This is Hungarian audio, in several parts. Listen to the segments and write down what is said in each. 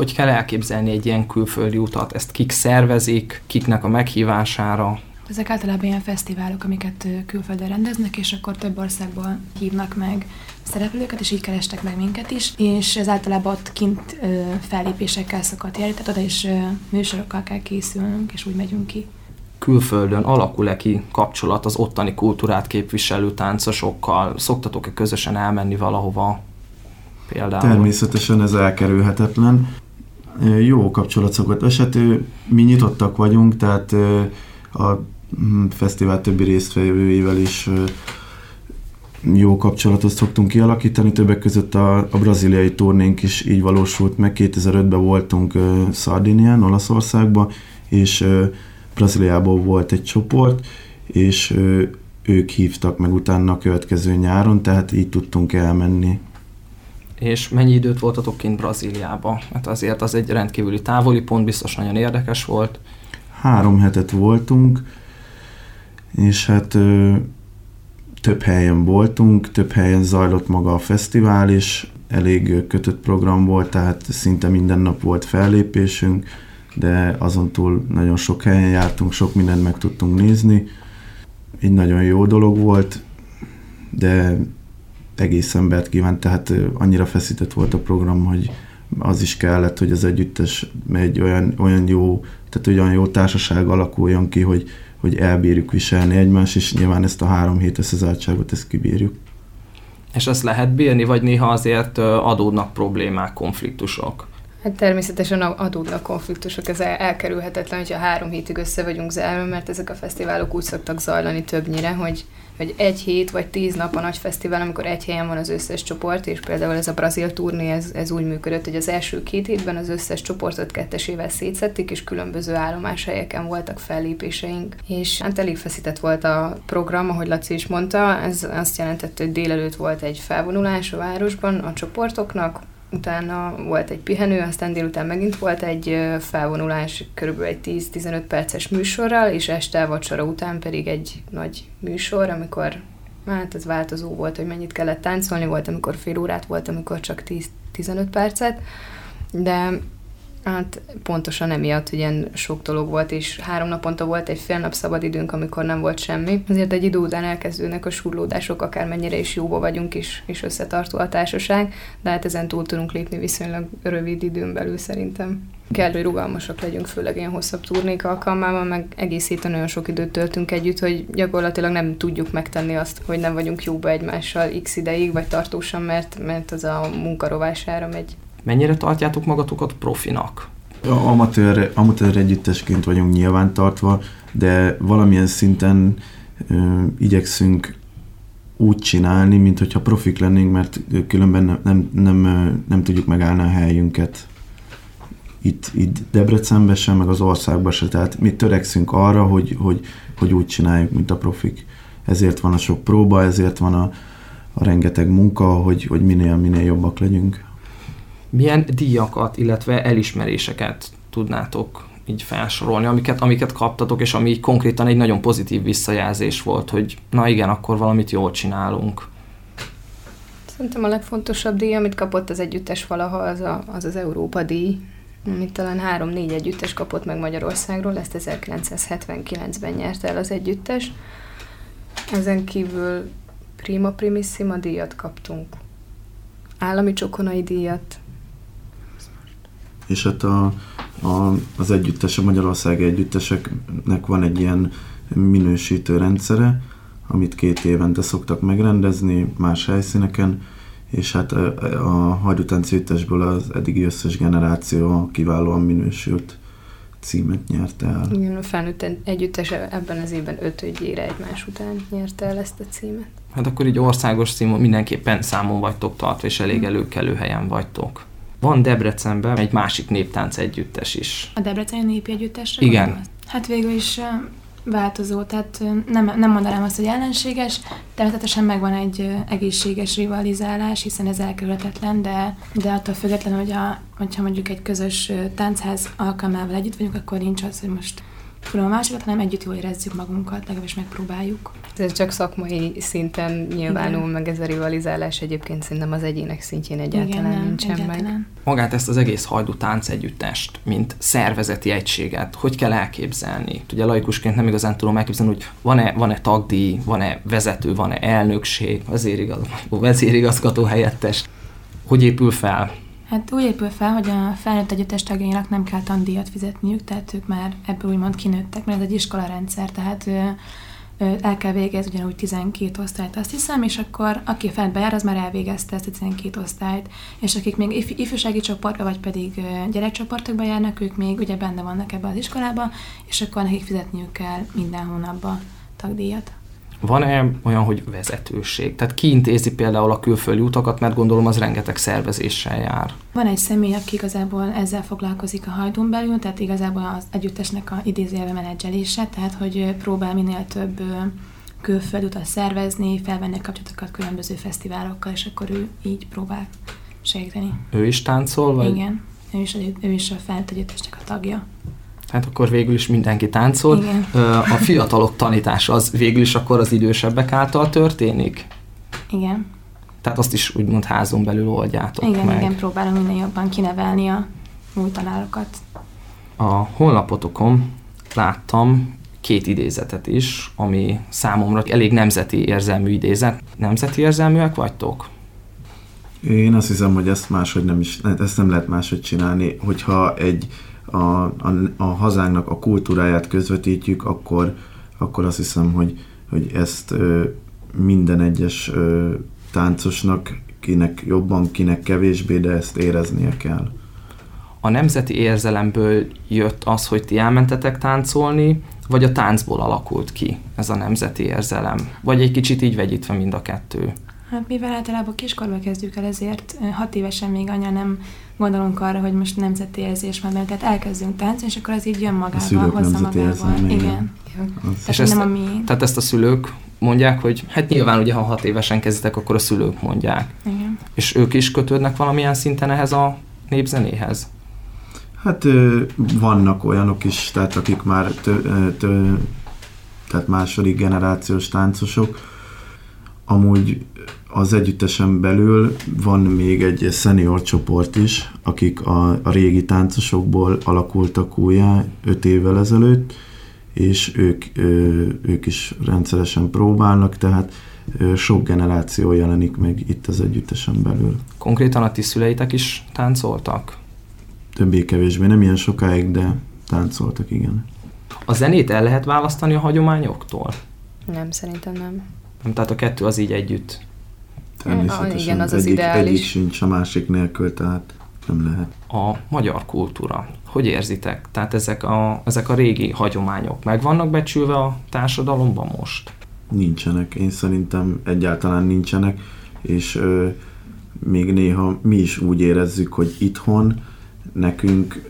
Hogy kell elképzelni egy ilyen külföldi utat? Ezt kik szervezik, kiknek a meghívására? Ezek általában ilyen fesztiválok, amiket külföldön rendeznek, és akkor több országból hívnak meg szereplőket, és így kerestek meg minket is, és ez általában ott kint fellépésekkel szokott járni, tehát oda is műsorokkal kell készülnünk, és úgy megyünk ki. Külföldön alakul-e ki kapcsolat az ottani kultúrát képviselő táncosokkal? Szoktatok-e közösen elmenni valahova például? Természetesen ez elkerülhetetlen. Jó kapcsolat szokott esető. Mi nyitottak vagyunk, tehát a fesztivál többi résztvevőivel is jó kapcsolatot szoktunk kialakítani. Többek között a brazíliai turnénk is így valósult meg. 2005-ben voltunk Szardinián, Olaszországban, és Brazíliából volt egy csoport, és ők hívtak meg utána a következő nyáron, tehát így tudtunk elmenni. És mennyi időt voltatok kint Brazíliában? Hát azért az egy rendkívüli távoli pont, biztos nagyon érdekes volt. 3 hetet voltunk, és hát több helyen voltunk, több helyen zajlott maga a fesztivál is, elég kötött program volt, tehát szinte minden nap volt fellépésünk, de azon túl nagyon sok helyen jártunk, sok mindent meg tudtunk nézni. Egy nagyon jó dolog volt, de egész embert kívánt, tehát annyira feszített volt a program, hogy az is kellett, hogy az együttes egy olyan jó társaság alakuljon ki, hogy elbírjuk viselni egymást, és nyilván ezt a 3 hét összezártságot ezt kibírjuk. És ezt lehet bírni, vagy néha azért adódnak problémák, konfliktusok? Hát természetesen adódnak konfliktusok, ez elkerülhetetlen, hogyha 3 hétig össze vagyunk zárva, mert ezek a fesztiválok úgy szoktak zajlani többnyire, hogy 1 hét vagy 10 nap a nagy fesztivál, amikor egy helyen van az összes csoport, és például ez a brazil turné, ez úgy működött, hogy az első 2 hétben az összes csoportot 2-esével szétszették, és különböző állomáshelyeken voltak fellépéseink. És hát elég feszített volt a program, ahogy Laci is mondta, ez azt jelentette, hogy délelőtt volt egy felvonulás a városban a csoportoknak, utána volt egy pihenő, aztán délután megint volt egy felvonulás, körülbelül egy 10-15 perces műsorral, és este vacsora után pedig egy nagy műsor, amikor, hát ez változó volt, hogy mennyit kellett táncolni, volt, amikor fél órát, volt, amikor csak 10-15 percet, de hát pontosan emiatt, hogy ilyen sok dolog volt, és 3 naponta volt egy fél nap szabadidőnk, amikor nem volt semmi. Azért egy idő után elkezdődnek a surlódások, akármennyire is jóba vagyunk, és összetartó a társaság, de hát ezen túl tudunk lépni viszonylag rövid időn belül szerintem. Kell, hogy rugalmasak legyünk, főleg ilyen hosszabb turnék alkalmával, meg egész héten olyan sok időt töltünk együtt, hogy gyakorlatilag nem tudjuk megtenni azt, hogy nem vagyunk jóba egymással x ideig, vagy tartósan, mert az a munka rovására megy. Mennyire tartjátok magatokat profinak? Amatőr együttesként vagyunk nyilván tartva, de valamilyen szinten igyekszünk úgy csinálni, mint hogyha profik lennénk, mert különben nem tudjuk megállni a helyünket. Itt Debrecenben sem, meg az országban sem. Tehát mi törekszünk arra, hogy úgy csináljuk, mint a profik. Ezért van a sok próba, ezért van a rengeteg munka, hogy minél jobbak legyünk. Milyen díjakat, illetve elismeréseket tudnátok így felsorolni, amiket kaptatok, és ami konkrétan egy nagyon pozitív visszajelzés volt, hogy na igen, akkor valamit jól csinálunk? Szerintem a legfontosabb díj, amit kapott az együttes valaha, az Európa díj, amit talán 3-4 együttes kapott meg Magyarországról, ezt 1979-ben nyerte el az együttes. Ezen kívül Prima Primissima díjat kaptunk, állami csokonai díjat. És hát az együttes, a magyarországi együtteseknek van egy ilyen minősítő rendszere, amit 2 évente szoktak megrendezni más helyszíneken, és hát a Hagyutánc együttesből az eddigi összes generáció kiválóan minősült címet nyerte el. Igen, a felnőtt együttes ebben az évben 5 egymás után nyerte el ezt a címet. Hát akkor így országos színvon mindenképpen számon vagytok tartva, és elég előkelő helyen vagytok. Van Debrecenben egy másik néptánc együttes is. A Debreceni népi együttesre? Igen. Gondolsz? Hát végül is változó, tehát nem mondanám azt, hogy ellenséges, természetesen megvan egy egészséges rivalizálás, hiszen ez elkerülhetetlen, de attól függetlenül, hogyha mondjuk egy közös táncház alkalmával együtt vagyunk, akkor nincs az, hogy most a másikat, hanem együtt jól érezzük magunkat, legalábbis megpróbáljuk. Ez csak szakmai szinten nyilvánul meg ez a rivalizálás, egyébként szerintem az egyének szintjén egyáltalán nincsen meg. Magát ezt az egész Hajdú táncegyüttest, mint szervezeti egységet, hogy kell elképzelni? Ugye laikusként nem igazán tudom elképzelni, hogy van-e tagdíj, van-e vezető, van-e elnökség, vezérigazgató helyettes. Hogy épül fel? Hát úgy épül fel, hogy a felnőtt együttes tagjainak nem kell tandíjat fizetniük, tehát ők már ebből úgymond kinőttek, mert ez egy iskolarendszer, tehát el kell végezni ugyanúgy 12 osztályt, azt hiszem, és akkor aki fent bejár, az már elvégezte ezt a 12 osztályt, és akik még ifjúsági csoportba, vagy pedig gyerekcsoportokba járnak, ők még ugye benne vannak ebbe az iskolába, és akkor nekik fizetniük kell minden hónapban tagdíjat. Van-e olyan, hogy vezetőség? Tehát ki intézi például a külföldi utakat, mert gondolom az rengeteg szervezéssel jár. Van egy személy, aki igazából ezzel foglalkozik a Hajdún belül, tehát igazából az együttesnek a idézőjelben menedzselése, tehát hogy próbál minél több külföldi utat szervezni, felvenni a kapcsolatokat különböző fesztiválokkal, és akkor ő így próbál segíteni. Ő is táncol? Vagy? Igen, ő is a felnőtt együttesnek a tagja. Hát akkor végül is mindenki táncol. Igen. A fiatalok tanítása az végül is akkor az idősebbek által történik? Igen. Tehát azt is úgymond házon belül oldjátok meg. Igen, próbálom minél jobban kinevelni a új tanárokat. A honlapotokon láttam 2 idézetet is, ami számomra elég nemzeti érzelmű idézet. Nemzeti érzelműek vagytok? Én azt hiszem, hogy ezt nem lehet máshogy csinálni, hogyha a hazánknak a kultúráját közvetítjük, akkor azt hiszem, hogy ezt minden egyes táncosnak, kinek jobban, kinek kevésbé, de ezt éreznie kell. A nemzeti érzelemből jött az, hogy ti elmentetek táncolni, vagy a táncból alakult ki ez a nemzeti érzelem? Vagy egy kicsit így vegyítve mind a kettő? Hát mivel általában kiskorban kezdjük el, ezért 6 évesen még annyira nem gondolunk arra, hogy most nemzeti érzés van benne, tehát elkezdünk táncolni, és akkor az így jön magával, hozza magával. Igen. Tehát ezt a szülők mondják, hogy hát nyilván ugye, ha 6 évesen kezdtek, akkor a szülők mondják. Igen. És ők is kötődnek valamilyen szinten ehhez a népzenéhez? Hát vannak olyanok is, tehát akik már tehát második generációs táncosok. Amúgy az együttesen belül van még egy senior csoport is, akik a régi táncosokból alakultak újjá 5 évvel ezelőtt, és ők is rendszeresen próbálnak, tehát sok generáció jelenik meg itt az együttesen belül. Konkrétan a ti szüleitek is táncoltak? Többé-kevésbé, nem ilyen sokáig, de táncoltak, igen. A zenét el lehet választani a hagyományoktól? Nem, szerintem nem. Tehát a kettő az így együtt. Természetesen. Igen, az ideális. Egyik sincs a másik nélkül, tehát nem lehet. A magyar kultúra. Hogy érzitek? Tehát ezek a régi hagyományok meg vannak becsülve a társadalomban most? Nincsenek. Én szerintem egyáltalán nincsenek, és még néha mi is úgy érezzük, hogy itthon nekünk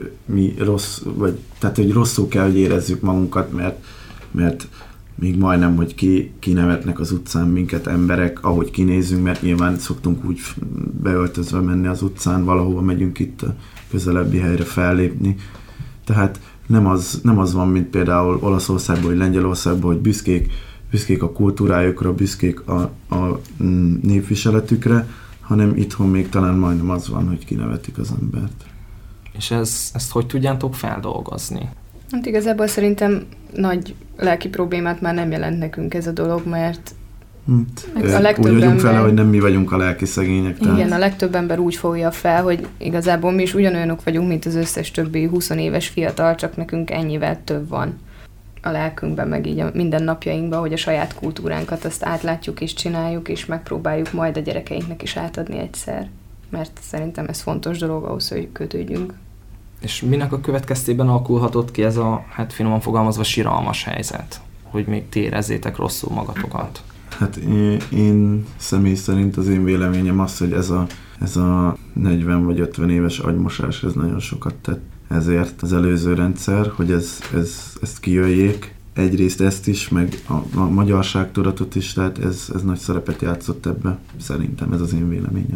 tehát hogy rosszul kell, hogy érezzük magunkat, mert még majdnem, hogy kinevetnek az utcán minket emberek, ahogy kinézünk, mert nyilván szoktunk úgy beöltözve menni az utcán, valahova megyünk itt a közelebbi helyre fellépni. Tehát nem az van, mint például Olaszországban vagy Lengyelországban, hogy büszkék a kultúrájukra, büszkék a népviseletükre, hanem itthon még talán majdnem az van, hogy kinevetik az embert. És ezt hogy tudjátok feldolgozni? Hát igazából szerintem nagy lelki problémát már nem jelent nekünk ez a dolog, mert a legtöbb úgy vagyunk vele, hogy nem mi vagyunk a lelki szegények. Igen, tehát a legtöbb ember úgy fogja fel, hogy igazából mi is ugyanolyanok vagyunk, mint az összes többi 20 éves fiatal, csak nekünk ennyivel több van a lelkünkben, meg így a mindennapjainkban, hogy a saját kultúránkat azt átlátjuk és csináljuk, és megpróbáljuk majd a gyerekeinknek is átadni egyszer. Mert szerintem ez fontos dolog ahhoz, hogy kötődjünk. És minek a következtében alakulhatott ki ez a, hát finoman fogalmazva, siralmas helyzet? Hogy még ti érezzétek rosszul magatokat? Hát én személy szerint az én véleményem az, hogy ez a 40 vagy 50 éves agymosás, ez nagyon sokat tett. Ezért az előző rendszer, hogy ezt kijöjjék. Egyrészt ezt is, meg a magyarságtudatot is, tehát ez nagy szerepet játszott ebbe. Szerintem ez az én véleményem.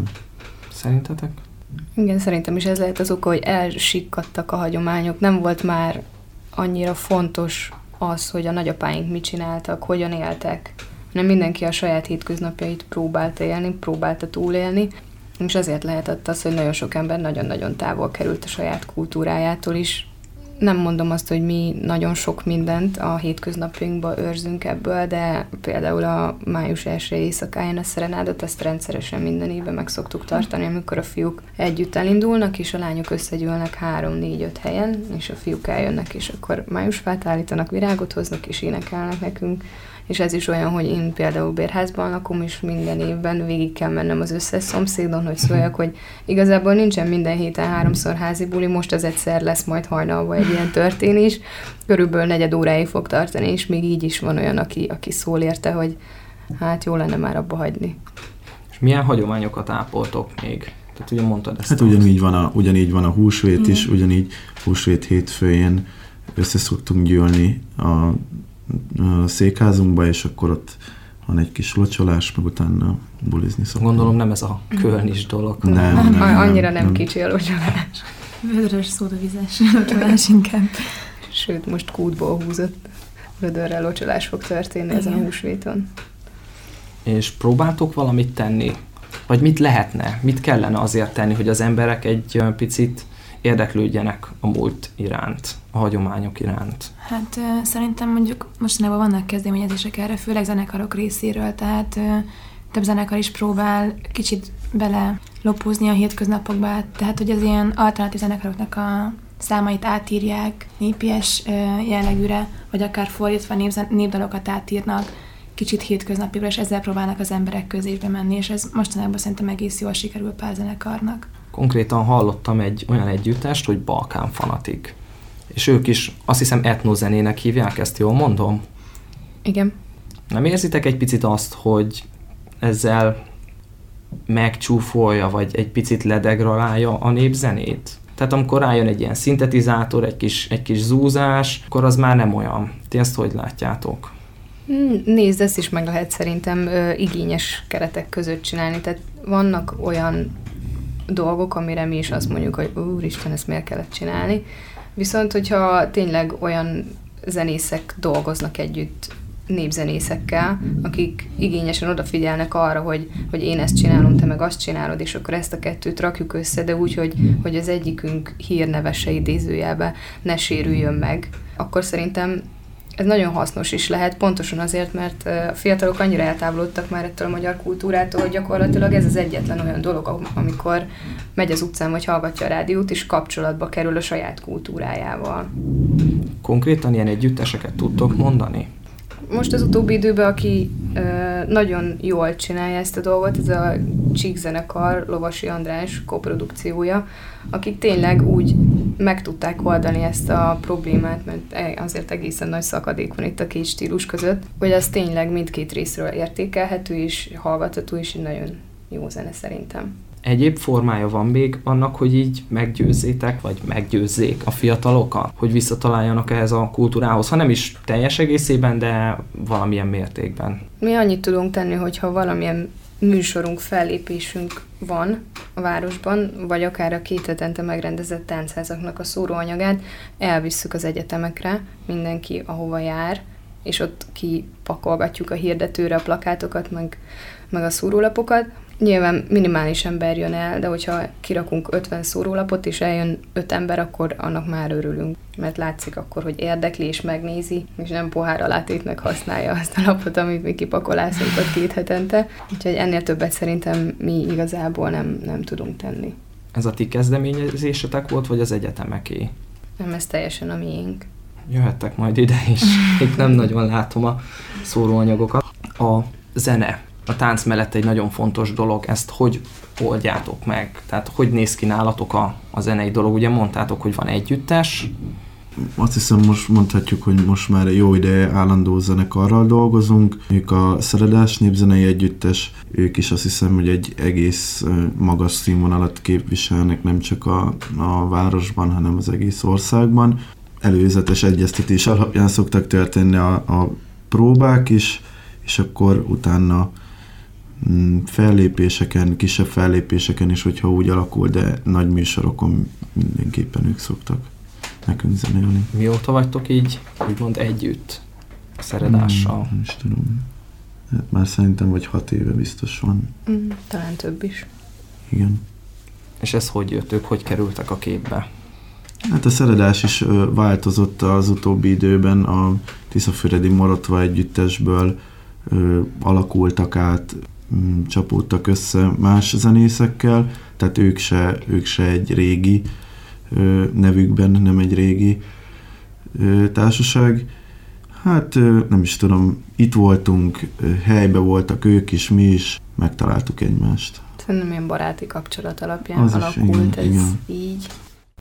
Szerintetek? Igen, szerintem is ez lehet az oka, hogy elsikkadtak a hagyományok. Nem volt már annyira fontos az, hogy a nagyapáink mit csináltak, hogyan éltek. Nem mindenki a saját hétköznapjait próbálta élni, próbálta túlélni, és ezért lehetett az, hogy nagyon sok ember nagyon-nagyon távol került a saját kultúrájától is. Nem mondom azt, hogy mi nagyon sok mindent a hétköznapjainkban őrzünk ebből, de például a május 1. éjszakáján a szerenádot ezt rendszeresen minden évben meg szoktuk tartani, amikor a fiúk együtt elindulnak, és a lányok összegyűlnek 3-4-5 helyen, és a fiúk eljönnek, és akkor májusfát állítanak, virágot hoznak, és énekelnek nekünk. És ez is olyan, hogy én például bérházban lakom, és minden évben végig kell mennem az összes szomszédon, hogy szóljak, hogy igazából nincsen minden héten 3-szor házi buli, most az egyszer lesz majd hajnalban egy ilyen történés. Körülbelül 4 óráig fog tartani, és még így is van olyan, aki szól érte, hogy hát jó lenne már abba hagyni. És milyen hagyományokat ápoltok még? Tehát ugye mondtad ezt. Hát ugyanígy van a húsvét is, ugyanígy húsvét hétfőjén össze szoktunk gyűlni a székházunkba, és akkor ott van egy kis locsolás, meg utána bulizni szoktunk. Gondolom nem ez a kölnis dolog. Nem. Annyira nem kicsi a locsolás. Vödrös szódavizes locsolás inkább. Sőt, most kútból húzott vödörrel locsolás fog történni ezen a húsvéton. És próbáltok valamit tenni? Vagy mit lehetne, mit kellene azért tenni, hogy az emberek egy picit érdeklődjenek a múlt iránt, a hagyományok iránt? Hát szerintem mondjuk mostanában vannak kezdeményezések erre, főleg zenekarok részéről, tehát több zenekar is próbál kicsit bele lopózni a hétköznapokba, tehát hogy az ilyen alternatív zenekaroknak a számait átírják népies jellegűre, vagy akár fordítva népdalokat átírnak kicsit hétköznapira, és ezzel próbálnak az emberek közébe menni, és ez mostanában szerintem egész jól sikerül pár zenekarnak. Konkrétan hallottam egy olyan együttest, hogy Balkán Fanatik. És ők is, azt hiszem, etnozenének hívják, ezt jól mondom? Igen. Nem érzitek egy picit azt, hogy ezzel megcsúfolja, vagy egy picit ledegradálja a népzenét? Tehát amikor rájön egy ilyen szintetizátor, egy kis zúzás, akkor az már nem olyan. Ti ezt hogy látjátok? Nézd, ezt is meg lehet szerintem igényes keretek között csinálni. Tehát vannak olyan dolgok, amire mi is azt mondjuk, hogy úristen, ezt miért kellett csinálni. Viszont, hogyha tényleg olyan zenészek dolgoznak együtt népzenészekkel, akik igényesen odafigyelnek arra, hogy én ezt csinálom, te meg azt csinálod, és akkor ezt a kettőt rakjuk össze, de úgy, hogy az egyikünk hírneve se idézőjelbe ne sérüljön meg, akkor szerintem ez nagyon hasznos is lehet, pontosan azért, mert a fiatalok annyira eltávolodtak már ettől a magyar kultúrától, hogy gyakorlatilag ez az egyetlen olyan dolog, amikor megy az utcán, vagy hallgatja a rádiót, és kapcsolatba kerül a saját kultúrájával. Konkrétan ilyen együtteseket tudtok mondani? Most az utóbbi időben, aki nagyon jól csinálja ezt a dolgot, ez a Csík zenekar, Lovasi András koprodukciója, akik tényleg úgy meg tudták oldani ezt a problémát, mert azért egészen nagy szakadék van itt a két stílus között, hogy az tényleg mindkét részről értékelhető és hallgatható, és egy nagyon jó zene szerintem. Egyéb formája van még annak, hogy így meggyőzzétek, vagy meggyőzzék a fiatalokat, hogy visszataláljanak ehhez a kultúrához, ha nem is teljes egészében, de valamilyen mértékben. Mi annyit tudunk tenni, hogyha valamilyen műsorunk, fellépésünk van a városban, vagy akár a 2 hetente megrendezett táncházaknak a szóróanyagát, elvisszük az egyetemekre, mindenki ahova jár, és ott kipakolgatjuk a hirdetőre a plakátokat, meg a szórólapokat. Nyilván minimális ember jön el, de hogyha kirakunk 50 szórólapot, és eljön 5 ember, akkor annak már örülünk. Mert látszik akkor, hogy érdekli és megnézi, és nem pohár alátétnek használja azt a lapot, amit mi kipakolászunk 2 hetente. Úgyhogy ennél többet szerintem mi igazából nem tudunk tenni. Ez a ti kezdeményezésetek volt, vagy az egyetemeké? Nem, ez teljesen a miénk. Jöhettek majd ide is. Itt nem nagyon látom a szóróanyagokat. A zene. A tánc mellett egy nagyon fontos dolog, ezt hogy oldjátok meg? Tehát hogy néz ki nálatok a zenei dolog? Ugye mondtátok, hogy van együttes. Azt hiszem, most mondhatjuk, hogy most már jó ideje állandó zenekarral dolgozunk. Ők a Szeredás Népzenei Együttes, ők is azt hiszem, hogy egy egész magas színvonalat képviselnek, nem csak a városban, hanem az egész országban. Előzetes egyeztetés alapján szoktak történni a próbák is, és akkor utána fellépéseken, kisebb fellépéseken is, hogyha úgy alakul, de nagy műsorokon mindenképpen ők szoktak. nekünk zenélni. Mióta vagytok így, úgymond együtt a Szeredással? Nem is tudom. Hát már szerintem vagy 6 éve biztos van. Talán több is. Igen. És ez hogy jött? Ők hogy kerültek a képbe? Hát a Szeredás is változott az utóbbi időben. A Tiszafüredi Morotva együttesből alakultak át, csapódtak össze más zenészekkel, tehát ők se egy régi nevükben, nem egy régi társaság. Hát nem is tudom, itt voltunk, helybe voltak ők is, mi is, megtaláltuk egymást. Szerintem ilyen baráti kapcsolat alapján az alakult is, igen, ez így.